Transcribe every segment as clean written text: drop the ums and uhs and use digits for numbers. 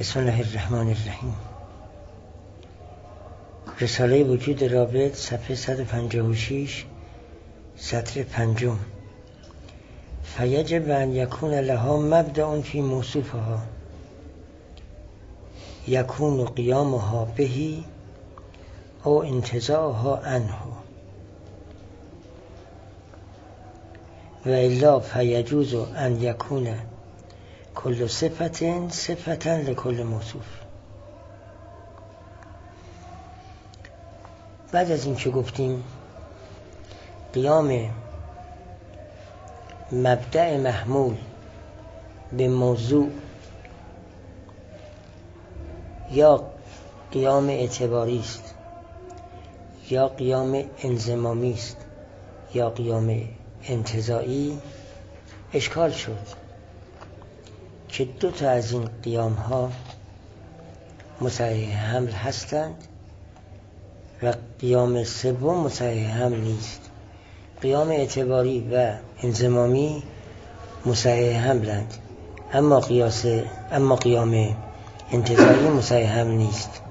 بسم الله الرحمن الرحیم. رساله وجود رابط صفحه 156 سطر 5. فیجب ان یکون لها مبدأ فی موصوفها یکون قیامها بهی او انتزاعها عنه و الا فیجوز ان یکون کل صفتا لکل موصوف. بعد از این که گفتیم قیام مبدأ محمول به موضوع یا قیام اعتباری است یا قیام انضمامی است یا قیام انتزاعی، اشکال شد که دو تا از این قیام ها مصحح حمل هستند و قیام سوم مصحح حمل نیست. قیام اعتباری و انضمامی مصحح حملند، اما قیام انتزاعی مصحح حمل نیست.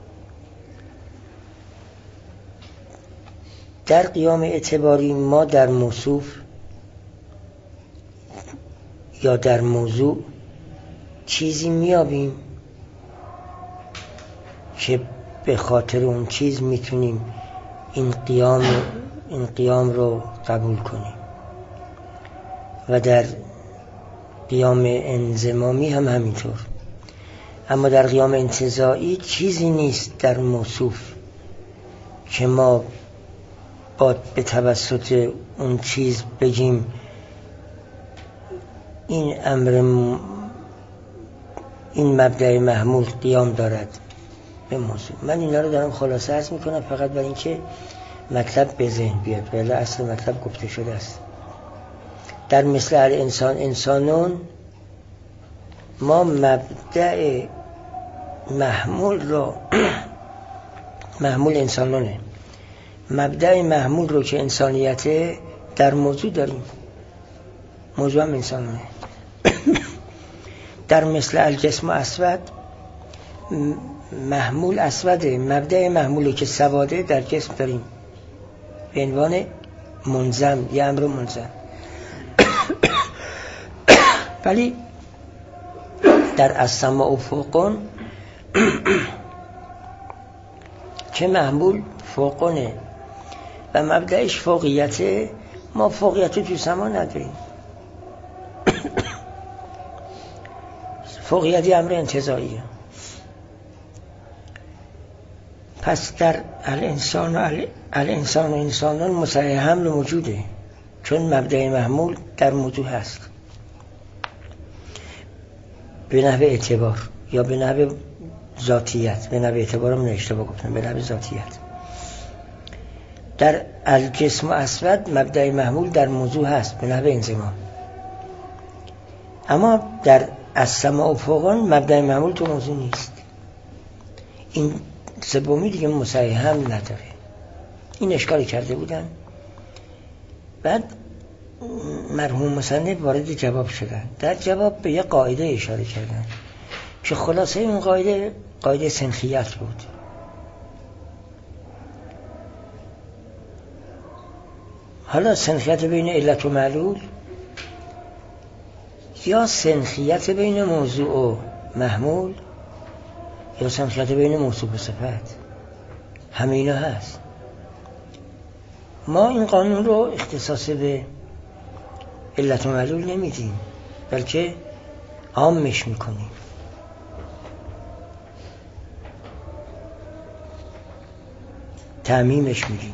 در قیام اعتباری ما در موصوف یا در موضوع چیزی میابیم که به خاطر اون چیز میتونیم این قیام رو قبول کنیم و در قیام انضمامی هم همینطور. اما در قیام انتزاعی چیزی نیست در موصوف که ما به توسط اون چیز بگیم این مبدأ محمول قیام دارد به موضوع. من اینا رو دارم خلاصه عرض میکنم فقط برای اینکه مطلب به ذهن بیاد، ولی اصل مطلب گفته شده است. در مثل الانسان انسانون ما مبدأ محمول رو محمول انسانونه، مبدأ محمول رو که انسانیته در موضوع داریم، موضوع هم انسانونه. در مثل الجسم اسود محمول اسوده، مبدأ محمولی که سواده در جسم داریم به عنوان منظم یا امر منظم. ولی در السماء فوقون که محمول فوقونه و مبدأش فوقیته، ما فوقیت تو سما نداریم. فوقیتی امر انتزاعیه. پس در الانسان و انسانان مصحح حمل موجوده، چون مبدأ محمول در موضوع هست به نحو اعتبار یا به نحو ذاتیت. به نحو اعتبار من اشتباه گفتم، به نحو ذاتیت. در الجسم اسود مبدأ محمول در موضوع هست به نحو انضمام، اما در السماء فوقان مبدأ محمول تو موضوع نیست. این سومی دیگه مصحح حمل نداره. این اشکالی کرده بودن، بعد مرحوم مصنف وارد جواب شدن. در جواب به یه قاعده اشاره کردن که خلاصه این قاعده سنخیت بود. حالا سنخیت بین علت و معلول یا سنخیت بین موضوع و محمول یا سنخیت بین موصوف و صفت، همه اینا هست. ما این قانون رو اختصاص به علت و معلول نمیدیم، بلکه عامش میکنیم. تعمیمش میدیم.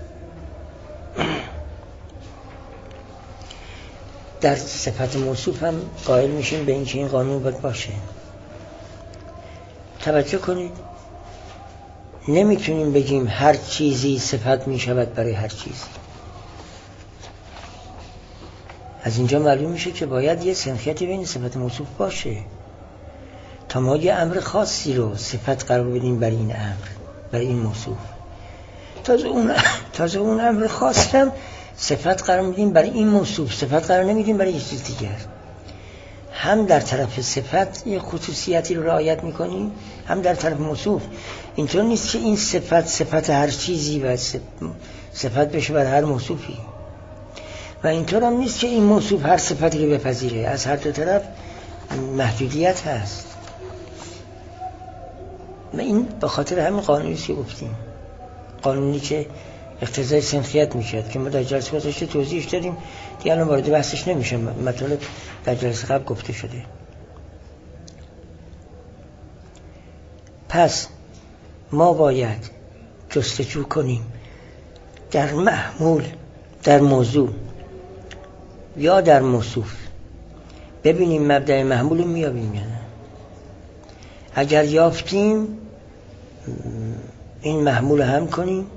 در صفت موصوف هم قائل میشیم به اینکه این قانون باید باشه. توجه کنید، نمیتونیم بگیم هر چیزی صفت میشود برای هر چیزی. از اینجا معلوم میشه که باید یه سنخیتی بین صفت موصوف باشه تا ما یه امر خاصی رو صفت قرار بدیم برای این امر، برای این موصوف. تازه اون امر خاص هم صفت قرار میدیم برای این موصوف، صفت قرار نمیدیم برای یه چیز دیگر. هم در طرف صفت یه خصوصیتی رو رعایت میکنیم، هم در طرف موصوف. اینطور نیست که این صفت هر چیزی و صفت بشه بر هر موصوفی، و اینطور هم نیست که این موصوف هر صفتی رو بپذیره. از هر دو طرف محدودیت هست. و این به خاطر همین قانونی که گفتیم، قانونی که اقتضای سنخیت میشد که ما در جلسه گذشته توضیحش دادیم، دیگه الان وارد بحثش نمیشه، مطالب در جلسه قبل گفته شده. پس ما باید جستجو کنیم در محمول، در موضوع یا در موصوف، ببینیم مبدأ محمول رو میابیم یا نه. اگر یافتیم این محمول هم کنیم،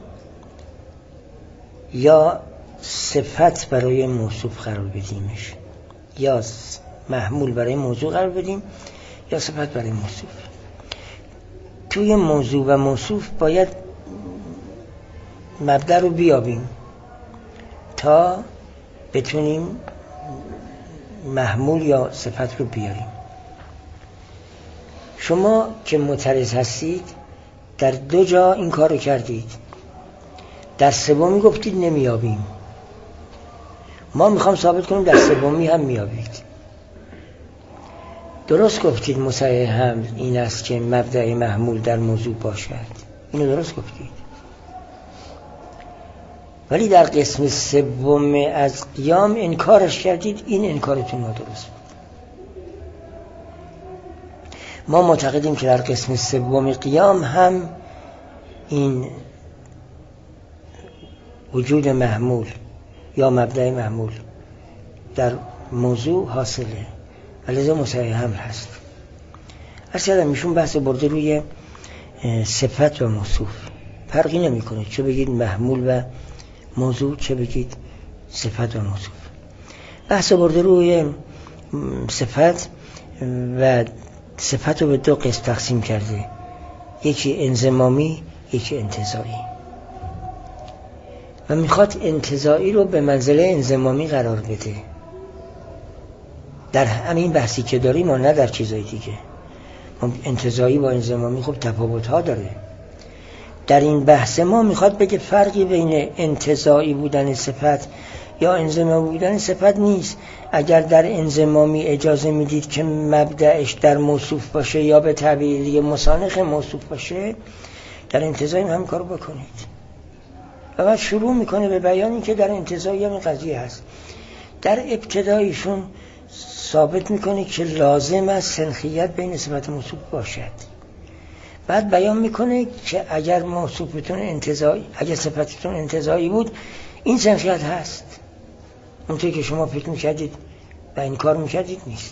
یا صفت برای موصوف قرار بدیمش، یا محمول برای موضوع قرار بدیم، یا صفت برای موصوف. توی موضوع و موصوف باید مبدأ رو بیابیم تا بتونیم محمول یا صفت رو بیاریم. شما که معترض هستید در 2 جا این کار رو کردید، در سومی گفتید نمیابیم. ما میخوام ثابت کنیم در سومی هم میابید. درست گفتید مصحح هم این است که مبدأ محمول در موضوع باشد، اینو درست گفتید. ولی در قسم سوم از قیام انکارش کردید. این انکارتون نادرست بود. ما معتقدیم که در قسم سوم قیام هم این وجود محمول یا مبدأ محمول در موضوع حاصله، لذا مصحح هم هست. اصلا میشون بحث برده روی صفت و موصوف، فرقی نمی کنه چه بگید محمول و موضوع، چه بگید صفت و موصوف. بحث برده روی صفت و صفت رو به 2 قسم تقسیم کرده، یکی انضمامی، یکی انتزاعی، و میخواد انتزاعی رو به منزله انضمامی قرار بده در همین بحثی که داریم و نه در چیزای دیگه. انتزاعی با انضمامی خب تفاوت ها داره. در این بحث ما میخواد بگه فرقی بین انتزاعی بودن صفت یا انضمامی بودن صفت نیست. اگر در انضمامی اجازه میدید که مبدأش در موصوف باشه یا به تعبیر دیگه مسانخ موصوف باشه، در انتزاعی هم کارو بکنید. و بعد شروع میکنه به بیانی که در انتزاعی هم قضیه هست. در ابتدایشون ثابت میکنه که لازم است سنخیت بین صفت موصوف باشد. بعد بیان میکنه که اگر موصوفتون انتزاعی، اگر صفتتون انتزاعی بود، این سنخیت هست. اونطوری که شما فکر میکردید و این کار میکردید نیست.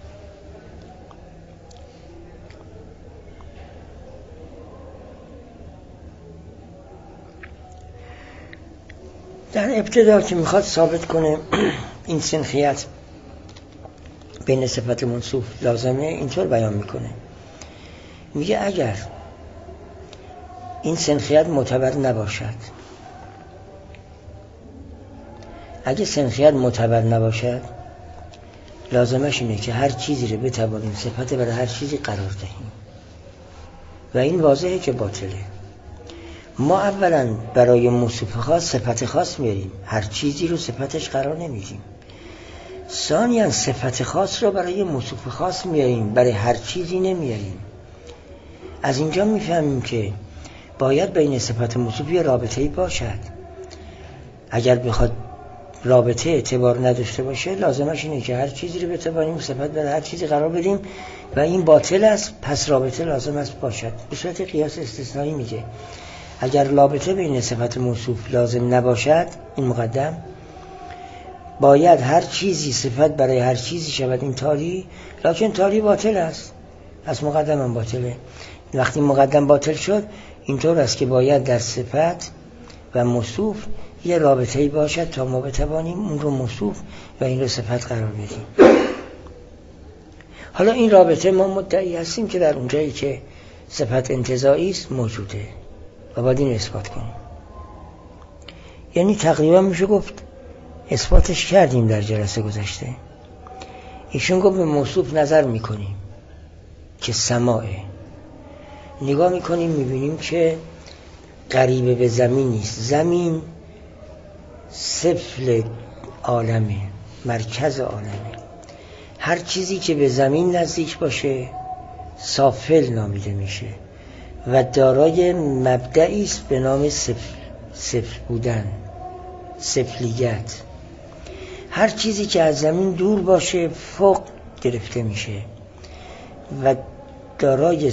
در ابتدا که میخواد ثابت کنه این سنخیت بین صفت موصوف لازمه، اینطور بیان میکنه، میگه اگر این سنخیت معتبر نباشد، اگه سنخیت معتبر نباشد، لازمش اینه که هر چیزی رو بتوانیم صفت برای هر چیزی قرار دهیم و این واضحه که باطله. ما اولا برای موصوف خاص صفت خاص میاریم، هر چیزی رو صفتش قرار نمیدیم. ثانیاً صفت خاص رو برای موصوف خاص میاریم، برای هر چیزی نمیاریم. از اینجا میفهمیم که باید بین صفت موصوفی رابطه‌ای باشد. اگر بخواد رابطه اعتبار نداشته باشه، لازمش اینه که هر چیزی رو بتوانیم صفت برای هر چیزی قرار بدیم و این باطل است. پس رابطه لازم است باشد. به صورت قیاس استثنایی میگه اگر رابطه بین صفت موصوف لازم نباشد، این مقدم، باید هر چیزی صفت برای هر چیزی شود. این تالی، لکن تالی باطل است، از مقدم هم باطله. وقتی مقدم باطل شد، اینطور است که باید در صفت و موصوف یه رابطه‌ای باشد تا ما بتوانیم اون رو موصوف و این رو صفت قرار بدیم. حالا این رابطه ما مدعی هستیم که در اونجایی که صفت انتزاعی است موجوده و باید این اثبات کنیم. یعنی تقریبا میشه گفت اثباتش کردیم در جلسه گذشته. ایشون گفت به موصوف نظر میکنیم که سماعه، نگاه میکنیم میبینیم که قریب به زمین نیست، زمین سفل عالمه، مرکز عالمه، هر چیزی که به زمین نزدیک باشه سافل نامیده میشه و دارای مبدعی است به نام سفل بودن، سفلیت. هر چیزی که از زمین دور باشه فوق گرفته میشه و دارای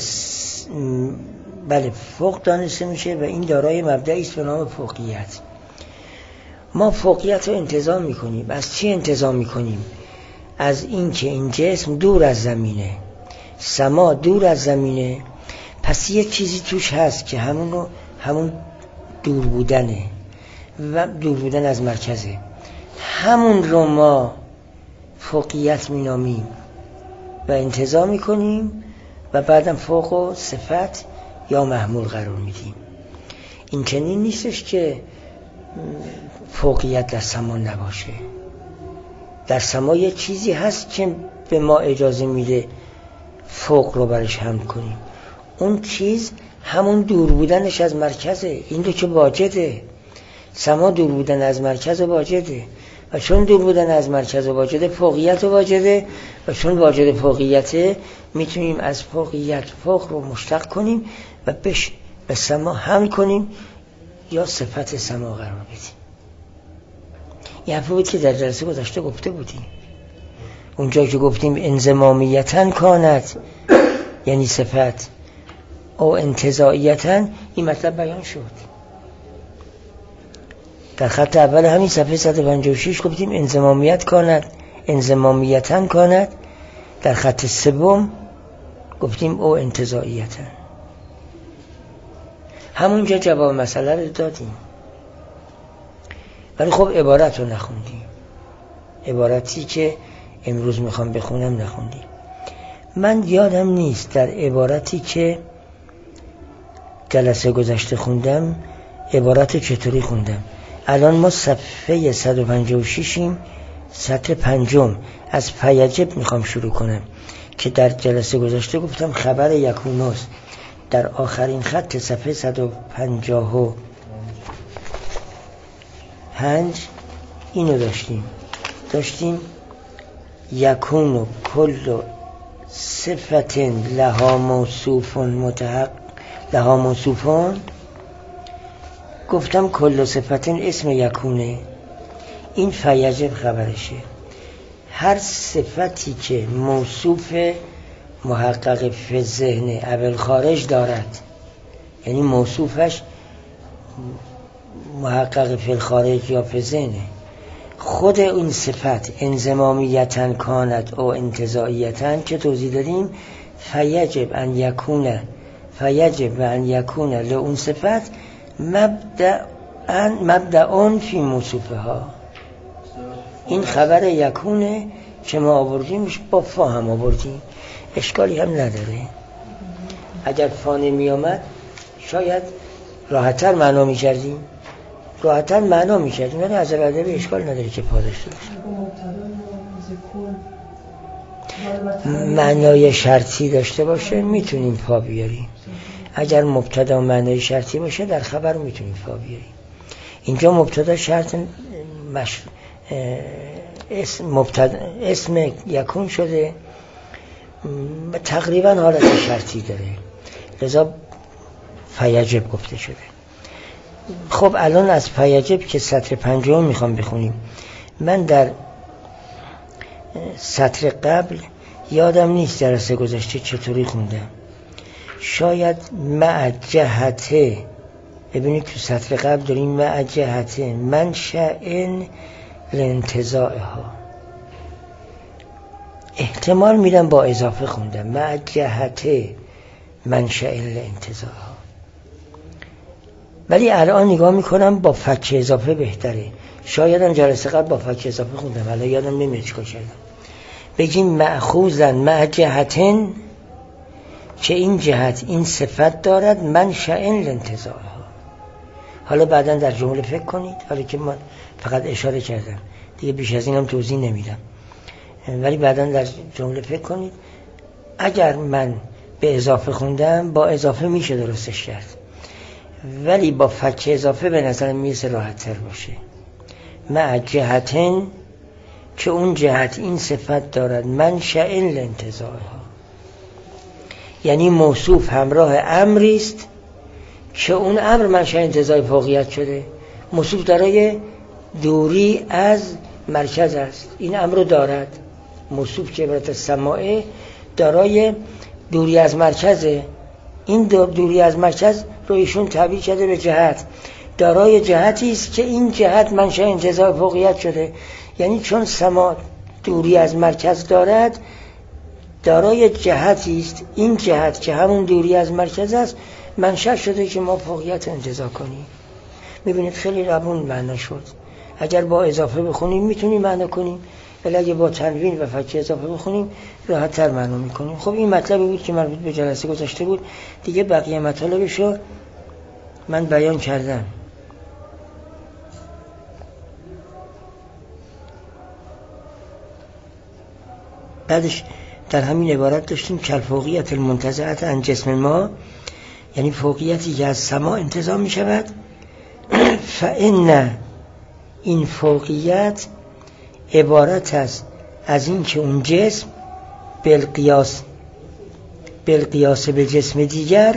فوق دانسته میشه و این دارای مبدعی است به نام فوقیت. ما فوقیت رو انتزاع میکنیم. از چی انتزاع میکنیم؟ از این که این جسم دور از زمینه، سما دور از زمینه، پس یه چیزی توش هست که همون دور بودنه و دور بودن از مرکزه، همون رو ما فوقیت مینامیم و انتزاع میکنیم و بعدم فوق و صفت یا محمول قرار میدیم. این چنین نیستش که فوقیت در سما نباشه. در سما یه چیزی هست که به ما اجازه میده فوق رو برش حمل کنیم. اون چیز همون دور بودنش از مرکزه. این رو که واجده، سما دور بودن از مرکز واجده و چون دور بودن از مرکز واجده فوقیت واجده و چون واجد فوقیته میتونیم از فوقیت فوق رو مشتق کنیم و به سما حمل کنیم یا صفت سما قرار بدیم. این حرفی بود که در جلسه گذشته گفته بودیم. اونجا که گفتیم انضمامیتاً کانت یعنی صفت او انتزاعیتاً، این مطلب بیان شد. در خط اول همین صفحه 156 گفتیم انضمامیت کانت، انضمامیتاً کانت. در خط سوم گفتیم او انتزاعیتاً. همونجا جواب مسئله رو دادیم، ولی خب عبارت رو نخوندیم. عبارتی که امروز میخوام بخونم نخوندیم. من یادم نیست در عبارتی که جلسه گذشته خوندم عبارت چطوری خوندم. الان ما صفحه 156یم، سطر 5 از فیجب میخوام شروع کنم که در جلسه گذشته گفتم خبر یکونوس. در آخرین خط صفحه 155 اینو داشتیم یکونو کل صفت لها موصوفون. گفتم کل صفت اسم یکونه، این فیجب خبرشه. هر صفتی که موصوف محقق فی ذهن اول خارج دارد، یعنی موصوفش محقق فی الخارج یا فی ذهنه، خود این صفت انضمامیتاً کانت او انتزاعیتاً که توضیح دادیم، فیجب ان یکون لئون صفت مبدأ فی موصوفها. این خبر یکونه که ما آوردیمش با فا هم آوردیم، اشکالی هم نداره. اگر فا نمی آمد شاید راحت‌تر معنا می‌کردیم، ولی از الادب اشکال نداره که پا داشته باشه. معنای شرطی داشته باشه میتونیم پا بیاریم. اگر مبتدا معنای شرطی باشه در خبر میتونیم پا بیاریم. اینجا مبتدا شرط اسم یکون شده، تقریبا حالت شرطی داره، لذا فیجب گفته شده. خب الان از فیجب که سطر 5 میخوام بخونیم. من در سطر قبل یادم نیست جلسه گذشته چطوری خوندم. شاید مع جهته، ببینید تو سطر قبل داریم مع جهته منشأ لانتزاعها. احتمال میدم با اضافه خوندم مع جهته منشأ لانتزاعها، ولی الان نگاه میکنم با فک اضافه بهتره. شایدم جلسه قبل با فک اضافه خوندم، الان یادم نمیاد چیکار کردم. بگیم مأخوذن مع جهتن، که این جهت این صفت دارد منشأ لانتزاعها. حالا بعداً در جمله فکر کنید، حالا که من فقط اشاره کردم دیگه بیش از اینم توضیح نمیدم. ولی بعدا در جمله فکر کنید اگر من به اضافه خوندم با اضافه میشه درستش کرد، ولی با فک اضافه به نظر میرسه راحت تر باشه. مع جهتن که اون جهت این صفت دارد منشأ الانتزاعها، یعنی موصوف همراه امری است که اون امر منشأ انتزاع فوقیت شده. موصوف دارای دوری از مرکز است، این امر رو دارد. موصوف که عبارت از سماعه دارای دوری از مرکزه، این دوری از مرکز رو ایشون تعبیر کرده به جهت. دارای جهتی است که این جهت منشأ انتزاع فوقیت شده، یعنی چون سماع دوری از مرکز دارد دارای جهتی است، این جهت که همون دوری از مرکز است منشأ شده که ما فوقیت انتزاع کنیم. میبینید خیلی روون معنا شد. اگر با اضافه بخونیم میتونیم معنا کنیم، ولی اگه با تنوین و فک اضافه بخونیم راحت تر معنا میکنیم. خب این مطلبی بود که مربوط به جلسه گذشته بود، دیگه بقیه مطالبشو من بیان کردم. بعدش در همین عبارت داشتیم کالفوقیت المنتزعة عن جسم ما، یعنی فوقیتی که از سما انتزاع می شود. فإن این فوقیت عبارت است از این که اون جسم بالقیاس به جسم دیگر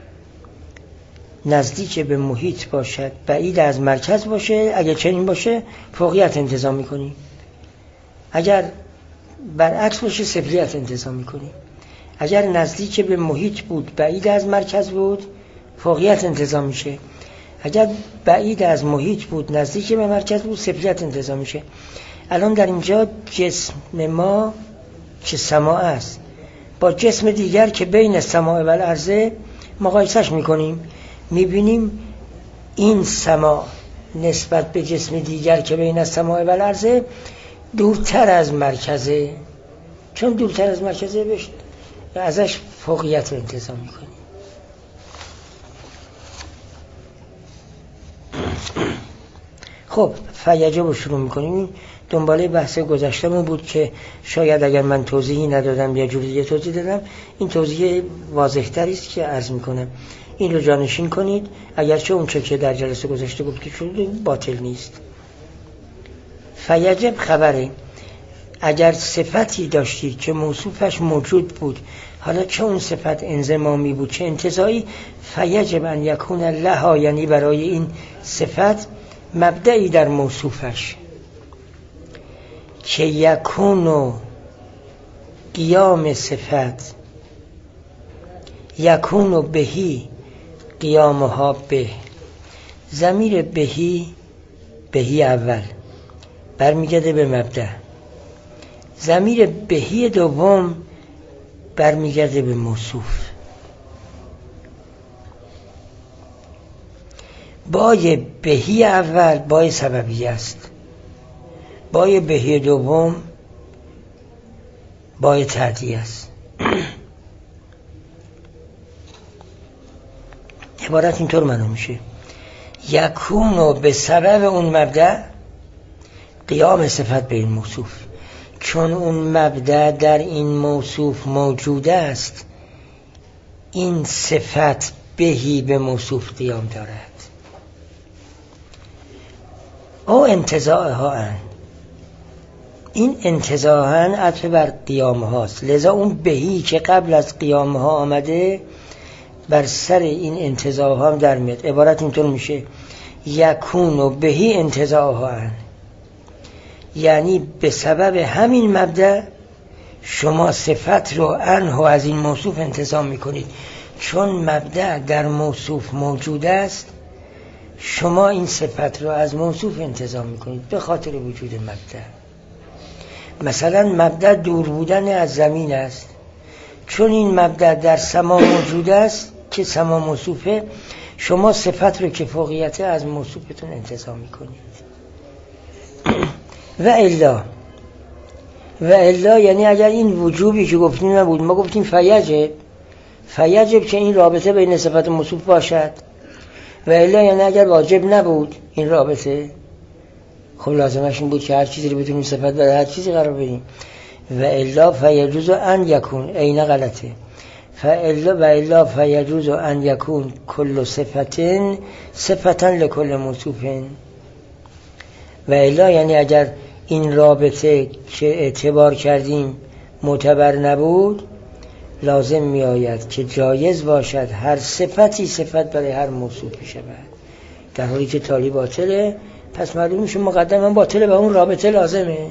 نزدیک به محیط باشد، بعید از مرکز باشه. اگر چنین باشه فوقیت انتزاع می کنی، اگر برعکس باشه سفلیت انتزاع می کنی. اگر نزدیک به محیط بود بعید از مرکز بود فوقیت انتزاع میشه، اگر بعید از محیط بود نزدیک به مرکز بود سفلیت انتزاع میشه. الان در اینجا جسم ما که سماع است با جسم دیگر که بین سماع و الارض مقایسش میکنیم، میبینیم این سماع نسبت به جسم دیگر که بین سماع و الارض دورتر از مرکزه. چون دورتر از مرکزه ازش فوقیت رو انتزاع میکنیم. خب فیجب رو شروع میکنیم. دنباله بحث گذشتمون بود که شاید اگر من توضیحی ندادم یا جوری دیگه توضیح دادم، این توضیح واضح تری است که عرض میکنم. این رو جانشین کنید، اگرچه اون چه که در جلسه گذشته بود که شده باطل نیست. فیجب خبره، اگر صفتی داشتید که موصوفش موجود بود، حالا چه اون صفت انضمامی بود چه انتزاعی، فیجب ان یکون لها، یعنی برای این صفت مبدئی در موصوفش که یکون قیام صفت یکون بهی قیامها به. ضمیر بهی اول برمیگرده به مبدأ، ضمیر بهی دوم برمیگرده به موصوف. بای بهی اول بای سببی است، بای بهی دوم بای تعدیه است. عبارت اینطور معنا میشه: یکونو به سبب اون مبدأ قیام صفت به این موصوف. چون اون مبدأ در این موصوف موجود است، این صفت بهی به موصوف قیام دارد. او انتزاعها ان، این انتزاعا عطف بر قیام هاست، لذا اون بهی که قبل از قیام ها آمده بر سر این انتزاع ها هم در میاد. عبارت اینطور میشه: یکونو بهی انتزاعها ان، یعنی به سبب همین مبدأ شما صفت رو عنه از این موصوف انتزاع میکنید. چون مبدأ در موصوف موجود است، شما این صفت رو از موصوف انتزاع میکنید به خاطر وجود مبدأ. مثلا مبدأ دور بودن از زمین است، چون این مبدأ در سما موجود است که سما موصوفه، شما صفت رو که فوقیته از موصوفتون انتزاع میکنید. و الا یعنی اگر این وجوبی که گفتیم نبود، ما گفتیم فیجب که این رابطه بین صفت موصوف باشد. و الا یعنی اگر واجب نبود این رابطه، خب لازمش این بود که هر چیزی رو بتونیم صفت برای هر چیزی قرار بدیم. و الا فیجوز ان یکون عین غلطه و الا فیجوز ان یکون کل صفتا لکل موصوف و الا یعنی اگر این رابطه که اعتبار کردیم معتبر نبود لازم می آید که جایز باشد هر صفتی صفت برای هر موصوف شود، در حالی که تالی باطله پس معلوم میشه مقدما باطله و اون رابطه لازمه.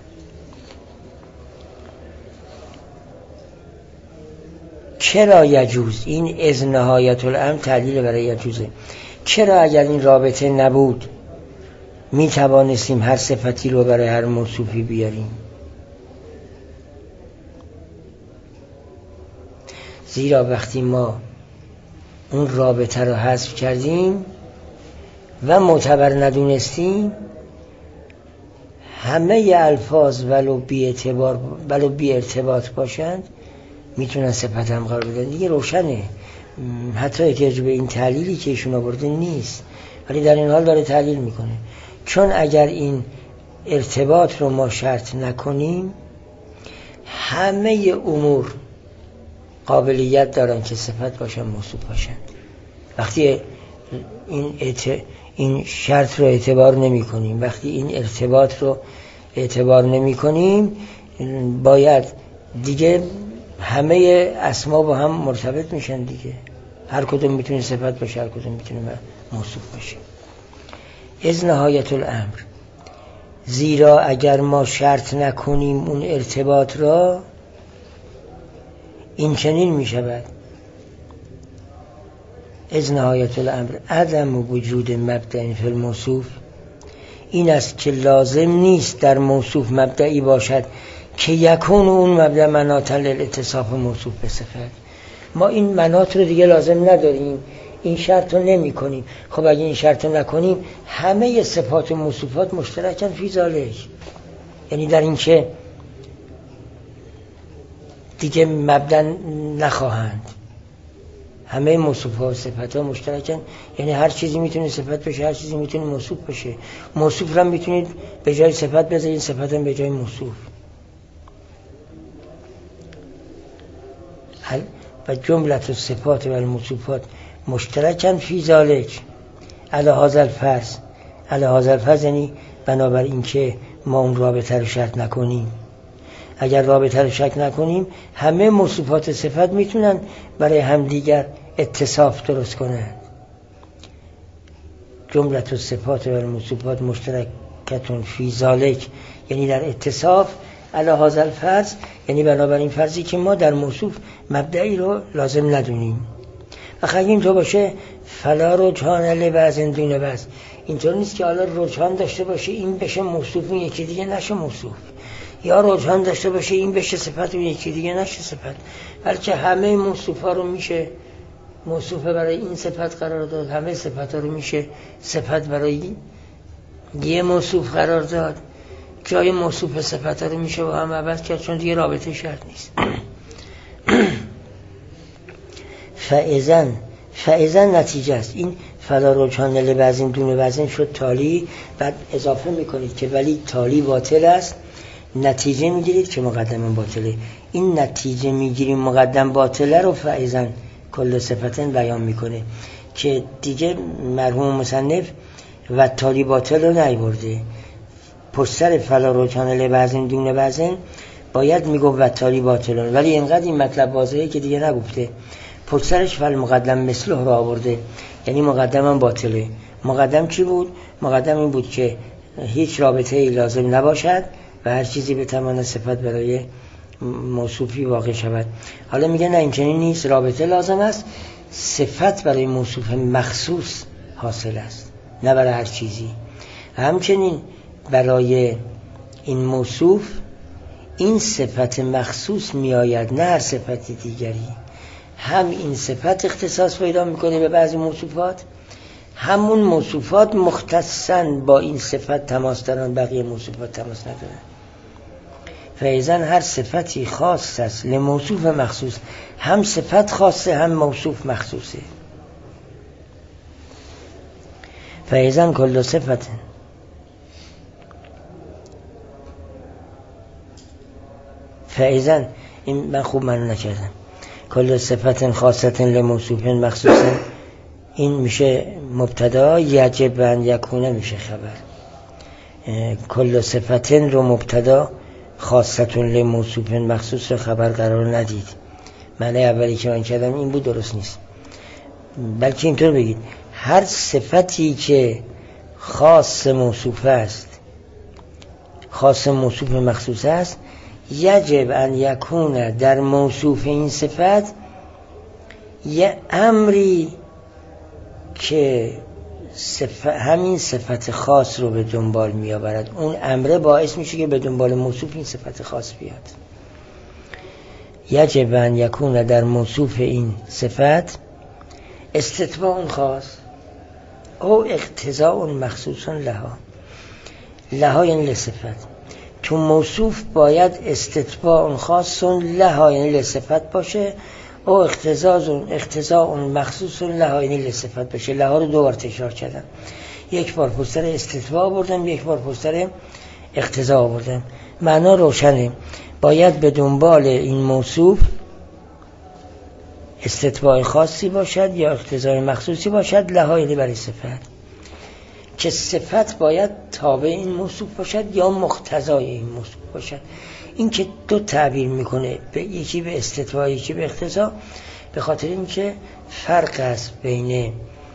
چرا یجوز؟ این از نهایت الامر تعلیل برای یجوزه. چرا اگر این رابطه نبود می توانستیم هر صفتی رو برای هر موصوفی بیاریم؟ زیرا وقتی ما اون رابطه رو حذف کردیم و معتبر ندونستیم، همه الفاظ ولو بی ارتباط باشند میتونن صفت هم قرار بدن. دیگه روشنه، حتی احتیاج به این تعلیلی که ایشون آورده نیست، ولی در این حال داره تعلیل میکنه. چون اگر این ارتباط رو ما شرط نکنیم همه امور قابلیت دارن که صفت باشن موصوف باشن. وقتی این شرط رو اعتبار نمی کنیم، وقتی این ارتباط رو اعتبار نمی کنیم، باید دیگه همه اسما با هم مرتبط میشن دیگه. هر کدوم میتونه صفت باشه، هر کدوم میتونه موصوف باشه. از نهایت الامر، زیرا اگر ما شرط نکنیم اون ارتباط را، این چنین می شود. از نهایت الامر عدم وجود مبدأ فی الموصوف، این است که لازم نیست در موصوف مبدئی باشد که یکون اون مبدأ مناطا للاتصاف موصوف به صفت. ما این مناط رو دیگه لازم نداریم، این شرط رو نمی کنیم. خب اگه این شرط رو نکنیم همه صفات و موصوفات مشترکن فی ذالک، یعنی در این که دیگه مبدأ نخواهند. همه موصوفات و صفات ها مشترکن، یعنی هر چیزی میتونه صفت بشه، هر چیزی میتونه موصوف بشه. موصوف را میتونید به جای صفت بذارید، صفت هم به جای موصوف. و جملت الصفات و الموصوفات مشترکن فی ذالک علی هذا الفرض، یعنی بنابر این که ما اون رابطه رو شرط نکنیم. اگر رابطه رو شک نکنیم همه موصوفات صفت میتونن برای همدیگر اتصاف درست کنن. جملت الصفات و الموصوفات مشترکتون فی ذالک، یعنی در اتصاف علی هذا الفرض، یعنی بنابر این فرضی که ما در موصوف مبدئی رو لازم ندونیم. و اگه اینطور باشه فلا رجحان لبعض دون بعض، اینطور نیست که حالا رجحان داشته باشه این بشه موصوف اون یکی دیگه نشه موصوف، یا رجحان داشته باشه این بشه صفت اون یکی دیگه نشه صفت، بلکه همه موصوفا رو میشه موصوف برای این صفت قرار داد، همه صفت ها رو میشه صفت برای یه موصوف قرار داد، جای موصوف صفت ها رو میشه با هم عوض کرد، چون دیگه رابطه شرط نیست. فاذا نتیجه است. این فلا رجحان لبعض دون بعض شد تالی، بعد اضافه میکنید که ولی تالی باطل است، نتیجه میگیرید که مقدم باطله. این نتیجه میگیریم مقدم باطله رو فاذا کل صفتن بیان میکنه که دیگه مرحوم مصنف و تالی باطل رو نیورده. پشت سر فلا رجحان لبعض دون بعض باید میگفت و تالی باطل، ولی اینقدر این مطلب واضحه که دیگه نگفته. پشت سرش فل مقدم مثله رو آورده، یعنی مقدم هم باطله. مقدم چی بود؟ مقدم این بود که هیچ رابطه ای لازم نباشد و هر چیزی به تمام صفت برای موصوفی واقع شود. حالا میگه نه این چنین نیست، رابطه لازم است، صفت برای موصوف مخصوص حاصل است نه برای هر چیزی. همچنین برای این موصوف این صفت مخصوص میآید نه هر صفت دیگری. هم این صفت اختصاص پیدا میکنه به بعضی موصوفات، همون موصوفات مختصاً با این صفت تماس دارن، بقیه موصوفات تماس ندارن. فایزن هر صفتی خاص است لموصوف مخصوص، هم صفت خاصه هم موصوف مخصوصه. فایزن کل صفت فایزن این من خوب منو نکردم. کل صفت خاصت لموصوف مخصوص، این میشه مبتدا، یجب ان یکونه میشه خبر. کل صفت رو مبتدا، خاصت لموصوف مخصوص رو خبر قرار ندید. معنی اولی که من کردم این بود درست نیست، بلکه اینطور بگید هر صفتی که خاص موصوف است، خاص موصوف مخصوص است، یجب ان یکونه در موصوف این صفت یه امری که همین صفت خاص رو به دنبال می آورد، اون امره باعث میشه که به دنبال موصوف این صفت خاص بیاد. یجب ان یکونه در موصوف این صفت استتباع خاص او اقتضاء مخصوص لها یعنی لصفت. تو موصوف باید استتباع خاص لها یعنی لصفت باشه، او اقتضاء مخصوص لها یعنی لصفت باشه. لها رو دو بار تکرار کردم، یک بار پشت سر استتباع بردم، یک بار پشت سر اقتضاء بردم. معنا روشنه، باید به دنبال این موصوف استتباع خاصی باشد یا اقتضای مخصوصی باشد، لها یعنی برای صفت، که صفت باید تابع این موصوف باشد یا مقتضای این موصوف باشد. این که دو تعبیر میکنه، یکی به استتباع یکی به اقتضا، به خاطر اینکه فرق است بین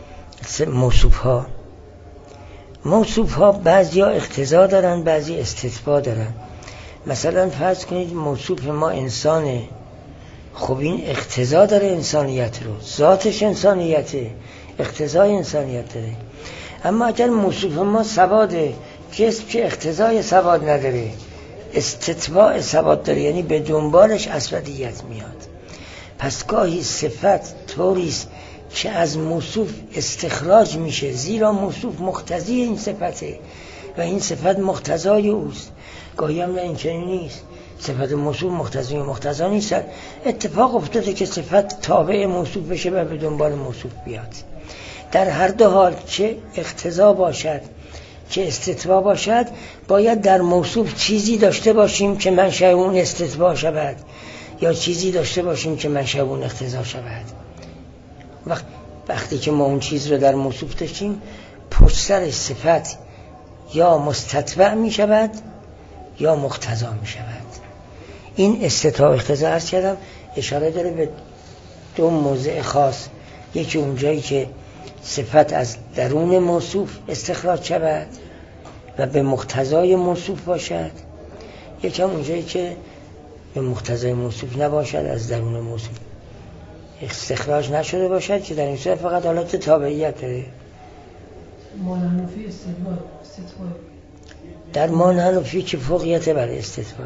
موصوف ها بعضی ها اقتضا دارن، بعضی استتباع دارن. مثلا فرض کنید موصوف ما انسانه، خب این اقتضا داره انسانیت رو، ذاتش انسانیته، اقتضای انسانیت داره. اما اگر موصوف ما سواده، جسم که اقتضای سواد نداره، استتباع سواد داره، یعنی به دنبالش اسودیت میاد. پس گاهی صفت طوریست که از موصوف استخراج میشه، زیرا موصوف مقتضی این صفته و این صفت مقتضای اوست. گاهی هم نه، این چنین نیست، صفت موصوف مقتضی و مقتضا نیست. اتفاق افتاده که صفت تابع موصوف بشه و به دنبال موصوف بیاد. در هر دو حال، چه اقتضا باشد چه استتباع باشد، باید در موصوف چیزی داشته باشیم که منشأ اون استتباع شود، یا چیزی داشته باشیم که منشأ اون اقتضا شود. وقتی که ما اون چیز رو در موصوف داشتیم، پشت سر صفت یا مستتبع می شود یا مقتضا می شود. این استتباع اقتضا عرض کردم اشاره داره به دو موضع خاص، یکی اونجایی که صفت از درون موصوف استخراج شود و به مقتضای موصوف باشد، یکی هم اونجایی که به مقتضای موصوف نباشد، از درون موصوف استخراج نشده باشد، که در این صورت فقط حالت تابعیت داره. مانحنفی استتباع در مانحنفی که فوقیت برای استتباع،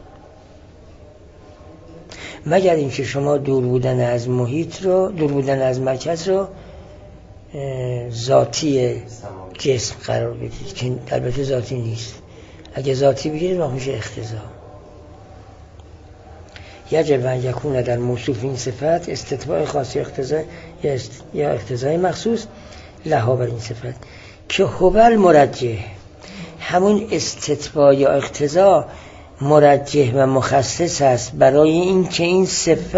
مگر اینکه شما دور بودن از محیط رو، دور بودن از مرکز رو ذاتی جسم قرار بدید، که البته ذاتی نیست. اگه ذاتی بگیرید وقت میشه اقتضا. یجب ان یکون در موصوف این صفت استتباع خاصی یا اقتضای مخصوص لها بر این صفت، که هو المرجح، همون استتباع یا اقتضا مرجح و مخصص است برای این که این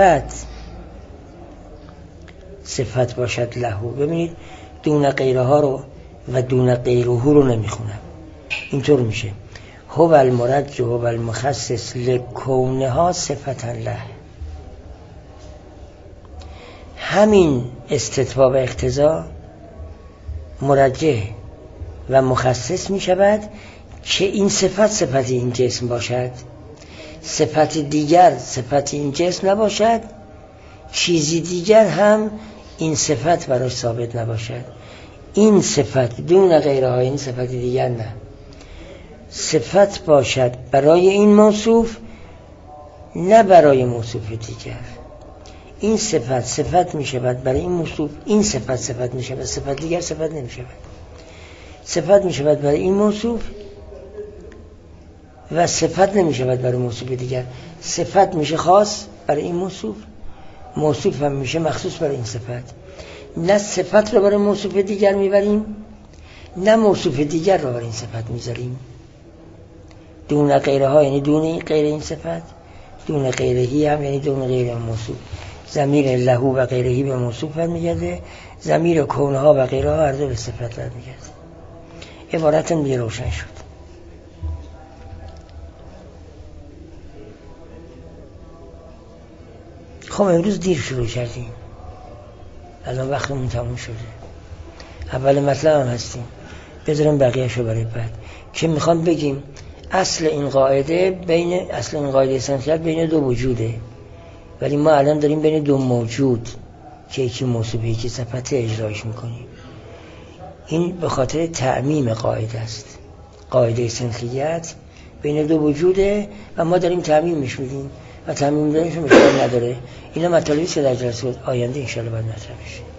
صفت باشد لهو. ببینید دون غیره ها رو و دون غیره رو نمیخونم، اینطور میشه هو المرجح و المخصص لکونها صفتا له. همین استتباع و اقتضا مرجح و مخصص میشود که این صفت این جسم باشد، صفت دیگر صفت این جسم نباشد، چیزی دیگر هم این صفت براش ثابت نباشد. این صفت دون غیره های، این صفت دیگر نه، صفت باشد برای این موصوف نه برای موصوف دیگر. این صفت می شود برای این موصوف، این صفت می شود، صفت دیگر صفت نمی شود. صفت می شود برای این موصوف و صفت نمی شود برای موصوف دیگر. صفت میشه خاص برای این موصوف، موصوف هم میشه مخصوص برای این صفت. نه صفت رو برای موصوف دیگر میبریم، نه موصوف دیگر رو برای این صفت میذاریم. دون غیره ها یعنی دون این غیر این صفت، دون غیرهی هم یعنی دون غیر موصوف. ضمیر لهو و غیرهی به موصوف برمیگرده، ضمیر کونها و غیرها هر دو به صفت برمیگرده. عبارتم دیگه روشن شد. خب امروز دیر شروع کردیم، الان وقتمون تموم شده. اول مطلب هم هستیم، بذارم بقیه شو برای بعد که میخوام بگیم اصل این قاعده سنخیت بین دو وجوده، ولی ما الان داریم بین دو موجود که یکی موصوفه یکی صفت اجرایش میکنیم. این به خاطر تعمیم قاعده است. قاعده سنخیت بین دو وجوده و ما داریم تعمیمش میدیم و تعمیم داریمش مشکل نداره. اینا مطالبی که در جلسه آینده انشاءالله باید مطرح بشه.